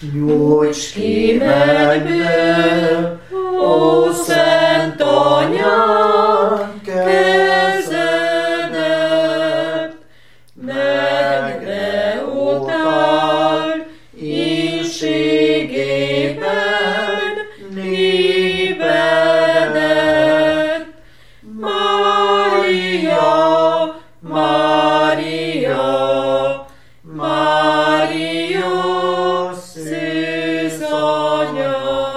Nyújts ki mennyből, ó Szent Anyám, kezedet, megre utal ínségében népedet. Mária, Mária, Mária, szűz Anya.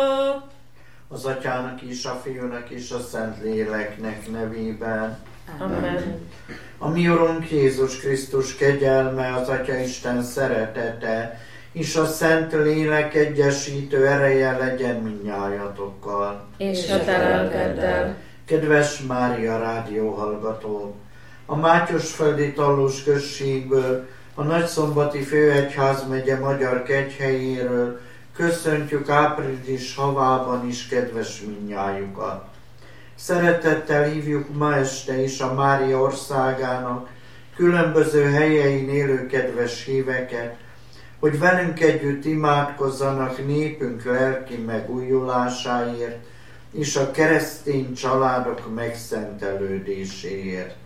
Az Atyának és a Fiúnak és a Szentléleknek nevében. Amen. A mi Urunk Jézus Krisztus kegyelme, az Atya Isten szeretete, és a Szent Lélek egyesítő ereje legyen mindnyájatokkal. És a te lelkeddel. Kedves Mária rádióhallgatók! A Mátyosföldi Tallós községből, a Nagyszombati Főegyházmegye magyar kegyhelyéről köszöntjük április havában is kedves mindnyájukat. Szeretettel hívjuk ma este is a Mária országának különböző helyein élő kedves híveket, hogy velünk együtt imádkozzanak népünk lelki megújulásáért és a keresztény családok megszentelődéséért.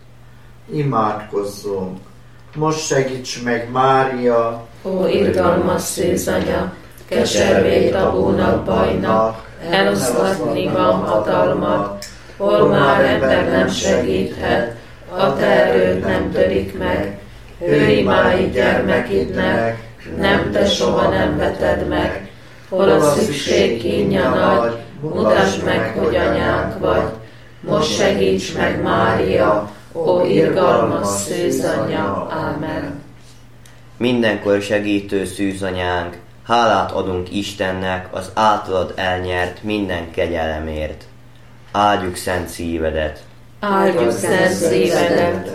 Imádkozzunk! Most segíts meg, Mária! Ó, irgalmas szűz Anya, keservét a búnak bajnak, eloszlatni van hatalmat, hol már ember nem segíthet, a te erőd nem törik meg. Hőimáid gyermekidnek, nem te soha nem veted meg, hol a szükség kínja nagy, mutasd meg, hogy anyánk vagy. Most segíts meg, Mária, ó irgalmas szűz Anya. Ámen. Mindenkor segítő szűzanyánk, hálát adunk Istennek az általad elnyert minden kegyelemért. Áldjuk szent szívedet. Áldjuk szent szívedet.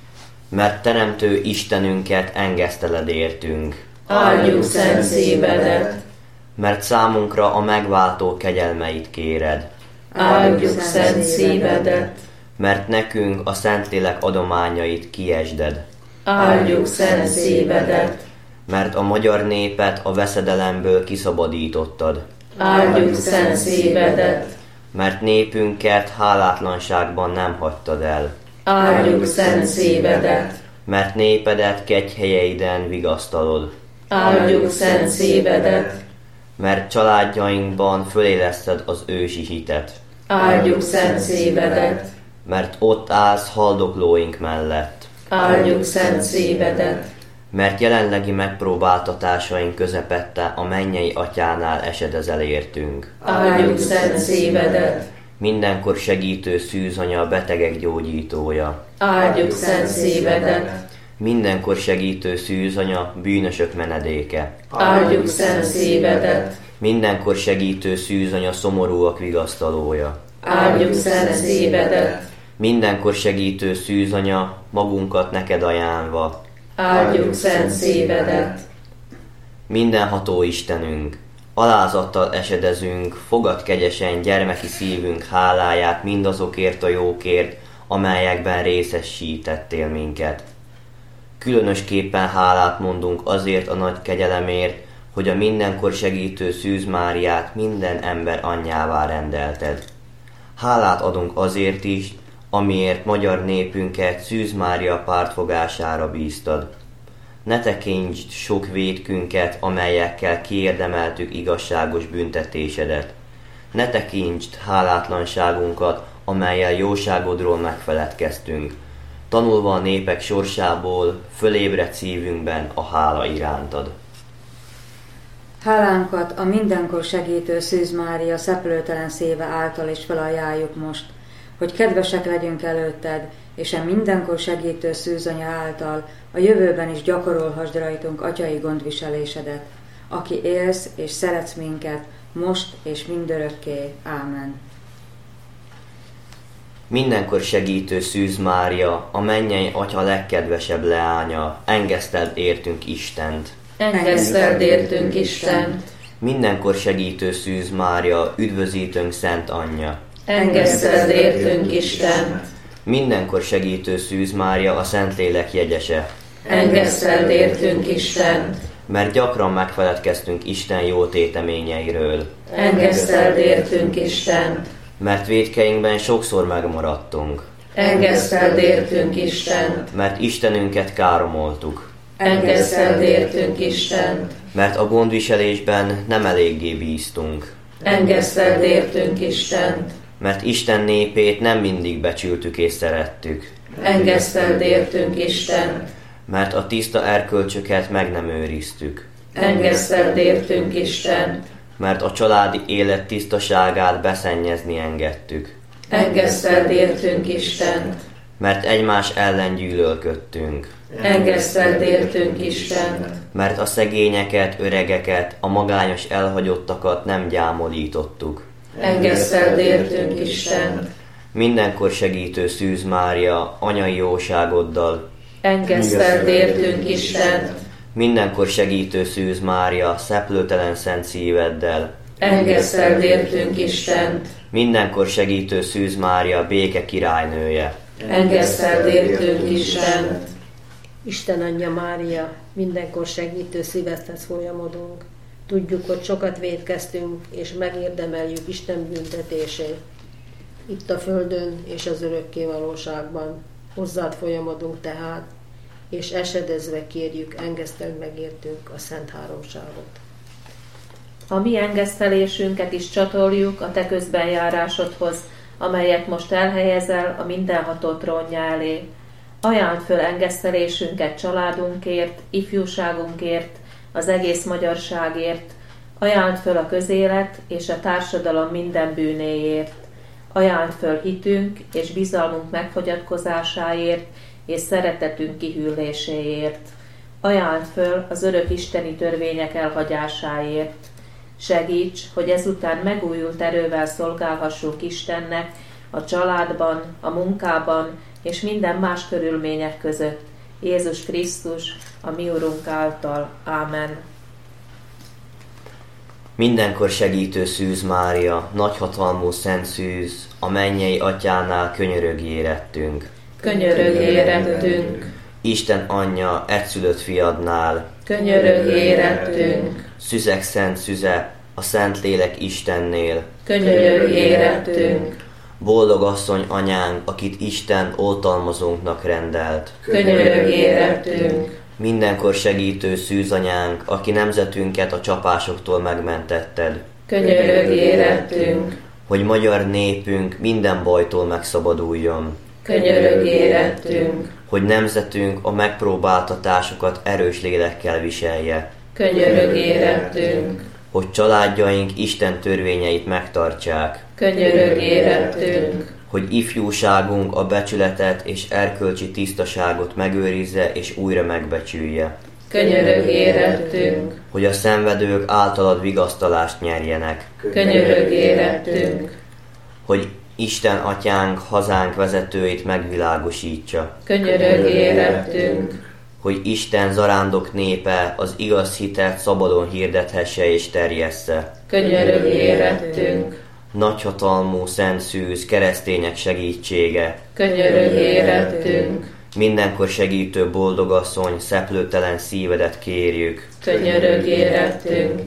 Mert teremtő Istenünket engeszteled értünk. Áldjuk szent szívedet. Mert számunkra a megváltó kegyelmeit kéred. Áldjuk szent szívedet. Mert nekünk a Szentlélek adományait kiesded. Áldjuk szent szívedet. Mert a magyar népet a veszedelemből kiszabadítottad. Áldjuk szent szívedet. Mert népünket hálátlanságban nem hagytad el. Áldjuk szent szívedet. Mert népedet kegyhelyeiden vigasztalod. Áldjuk szent szívedet. Mert családjainkban föléleszted az ősi hitet. Áldjuk szent szívedet. Mert ott állsz haldoklóink mellett. Áldjuk szent szívedet. Mert jelenlegi megpróbáltatásaink közepette a mennyei Atyánál esedezel értünk. Áldjuk szent szívedet. Mindenkor segítő szűzanya, a betegek gyógyítója. Áldjuk szent szívedet. Mindenkor segítő szűzanya, bűnösök menedéke. Áldjuk szent szívedet. Mindenkor segítő szűzanya, szomorúak vigasztalója. Áldjuk szent szívedet. Mindenkor segítő szűzanya, magunkat neked ajánlva. Áldjuk szent szívedet. Mindenható Istenünk, alázattal esedezünk, fogad kegyesen gyermeki szívünk háláját mindazokért a jókért, amelyekben részesítettél minket. Különösképpen hálát mondunk azért a nagy kegyelemért, hogy a mindenkor segítő Szűz Máriát minden ember anyjává rendelted. Hálát adunk azért is, amiért magyar népünket Szűz Mária pártfogására bíztad. Ne tekintsd sok vétkünket, amelyekkel kiérdemeltük igazságos büntetésedet. Ne tekintsd hálátlanságunkat, amellyel jóságodról megfeledkeztünk. Tanulva a népek sorsából, fölébredt szívünkben a hála irántad. Hálánkat a mindenkor segítő Szűz Mária szeplőtelen szíve által is felajánljuk most, hogy kedvesek legyünk előtted, és a mindenkor segítő szűzanya által a jövőben is gyakorolhassd rajtunk atyai gondviselésedet, aki élsz és szeretsz minket, most és mindörökké. Ámen. Mindenkor segítő Szűz Mária, a mennyei Atya legkedvesebb leánya, engeszteld értünk Istent. Engeszteld értünk Istent. Mindenkor segítő Szűz Mária, üdvözítőnk Szent Anyja. Engeszteld értünk Istent. Mindenkor segítő Szűz Mária, a Szentlélek jegyese. Engeszteld értünk Istent. mert gyakran megfeledkeztünk Isten jó téteményeiről. Engeszteld értünk Istent, Mert vétkeinkben sokszor megmaradtunk. engeszteld értünk Istent, Mert Istenünket káromoltuk. engeszteld értünk Istent, Mert a gondviselésben nem eléggé bíztunk. engeszteld értünk Istent, Mert Isten népét nem mindig becsültük és szerettük. engeszteld értünk Istent, Mert a tiszta erkölcsöket meg nem őriztük. engeszteld értünk Istent, Mert a családi élet tisztaságát beszennyezni engedtük. engeszteld értünk Istent, Mert egymás ellen gyűlölködtünk. engeszteld értünk Istent, Mert a szegényeket, öregeket, a magányos elhagyottakat nem gyámolítottuk. engeszteld értünk Istent, Mindenkor segítő Szűz Mária, anyai jóságoddal, engeszteld értünk Istent, mindenkor segítő Szűz Mária, szeplőtelen szent szíveddel, engeszteld értünk Istent, mindenkor segítő Szűz Mária, béke királynője, engeszteld értünk Istent, Isten Anyja Mária, mindenkor segítő szívedhez folyamodunk. Tudjuk, hogy sokat vétkeztünk, és megérdemeljük Isten büntetését. Itt a földön és az örökké valóságban. Hozzád folyamodunk tehát, és esedezve kérjük, engeszteld meg értünk a Szent Háromságot. A mi engesztelésünket is csatoljuk a te közbenjárásodhoz, amelyet most elhelyezel a mindenható trónja elé. Ajánd föl engesztelésünket családunkért, ifjúságunkért, az egész magyarságért, ajánd föl a közélet és a társadalom minden bűnéért, ajánd föl hitünk és bizalmunk megfogyatkozásáért és szeretetünk kihűléséért, ajánd föl az örök isteni törvények elhagyásáért. Segíts, hogy ezután megújult erővel szolgálhassunk Istennek a családban, a munkában és minden más körülmények között. Jézus Krisztus, a mi Urunk által. Ámen. mindenkor segítő Szűz Mária, nagyhatalmú Szent Szűz, a mennyei atyánál könyörögj érettünk. Könyörögj érettünk, Isten anyja, egyszülött fiadnál, könyörögj érettünk, szüzek szent szüze, a Szentlélek Istennél, könyörögj érettünk, boldog asszony anyánk, akit Isten oltalmazónknak rendelt, könyörögj érettünk, mindenkor segítő Szűz anyánk, aki nemzetünket a csapásoktól megmentetted, könyörögj érettünk, hogy magyar népünk minden bajtól megszabaduljon, könyörögj érettünk, hogy nemzetünk a megpróbáltatásokat erős lélekkel viselje, könyörögj érettünk, hogy családjaink Isten törvényeit megtartsák, könyörögj érettünk, hogy ifjúságunk a becsületet és erkölcsi tisztaságot megőrizze és újra megbecsülje, könyörögj érettünk, hogy a szenvedők általad vigasztalást nyerjenek, könyörögj érettünk, hogy Isten atyánk hazánk vezetőit megvilágosítsa, könyörögj érettünk, hogy Isten zarándok népe az igaz hitet szabadon hirdethesse és terjessze. könyörögj érettünk, Nagyhatalmú Szent Szűz, keresztények segítsége, könyörögj érettünk, mindenkor segítő boldogasszony, szeplőtelen szívedet kérjük. könyörögj érettünk,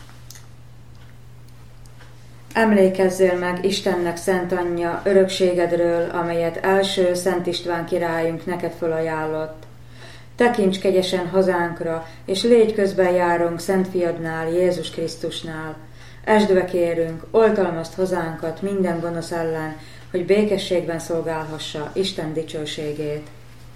Emlékezzél meg Istennek Szent Anyja örökségedről, amelyet első Szent István királyunk neked felajánlott. Tekints kegyesen hazánkra, és légy közben járunk Szent Fiadnál, Jézus Krisztusnál. Esdbe kérünk, oltalmazd hazánkat minden gonosz ellen, hogy békességben szolgálhassa Isten dicsőségét.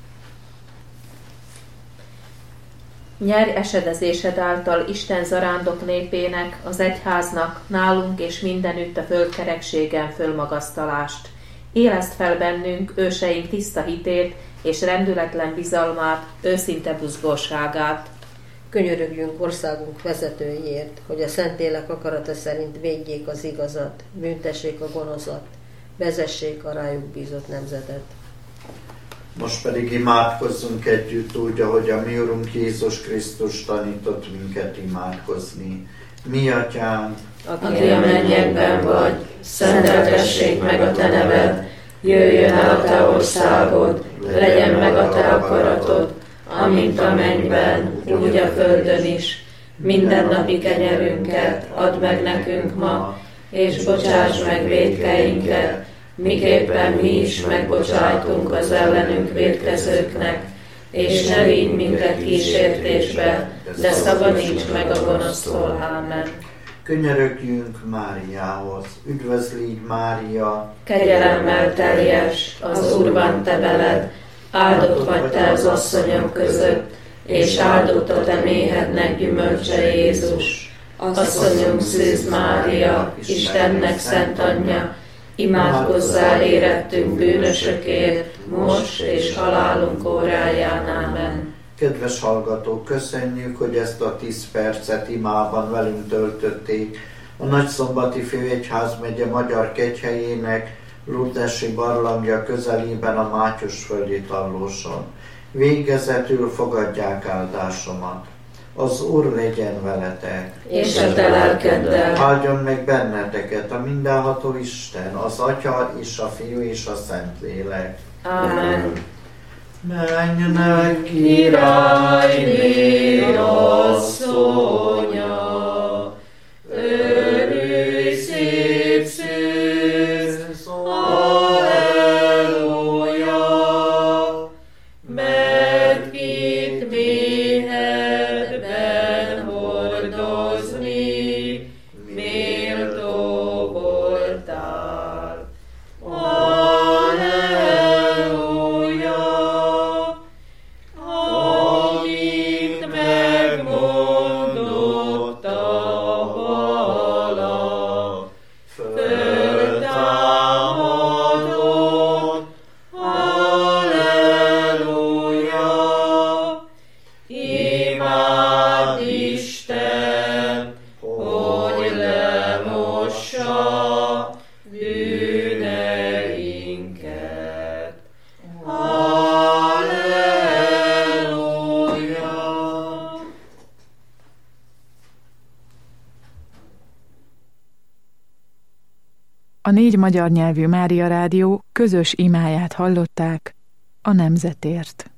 Nyerj esedezésed által Isten zarándok népének, az egyháznak, nálunk és mindenütt a földkerekségen fölmagasztalást. Éleszd fel bennünk őseink tiszta hitét és rendületlen bizalmát, őszinte buzgóságát. Könyörögjünk országunk vezetőiért, hogy a Szentlélek akarata szerint védjék az igazat, büntessék a gonoszat, vezessék a rájuk bízott nemzetet. Most pedig imádkozzunk együtt úgy, ahogy a mi Urunk Jézus Krisztus tanított minket imádkozni. Mi atyánk, Aki a mennyekben vagy, szenteltessék meg a te neved, jöjjön el a te országod, legyen meg a te akaratod, amint a mennyben, úgy a földön is. Mindennapi kenyerünket add meg nekünk ma, és bocsáss meg vétkeinket, miképpen mi is megbocsájtunk az ellenünk vétkezőknek, és ne vigy minket kísértésbe, de szabadíts meg a gonosztól. Ámen. Könyörögjünk Máriához. Üdvözlégy Mária, Kegyelemmel teljes, az Úr van te veled, áldott vagy te az asszonyok között, és áldott a te méhednek gyümölcse Jézus. Asszonyunk Szűz Mária, Istennek szent anyja, imádkozzál érettünk bűnösökért, most és halálunk óráján. Ámen. kedves hallgatók, köszönjük, hogy ezt a 10 percet imában velünk töltötték. A Nagyszombati Főegyházmegye Magyar Kegyhelyének Lourdesi barlangja közelében a Mátyosföldi Tallóson. Végezetül fogadják áldásomat. Az Úr legyen veletek, és a te lelkeddel. áldjon meg benneteket a mindenható Isten, az Atya és a Fiú és a Szentlélek. Ámen. Menjenek királyné asszonya, örülj szép szűz, halleluja, mert kit méhedben hordozni, méltó voltál. Amint megmondott a hala, föltámadott, halleluja, imád Isten, hogy lemossa bűneinket. Halleluja! A 4 magyar nyelvű Mária Rádió közös imáját hallották a nemzetért.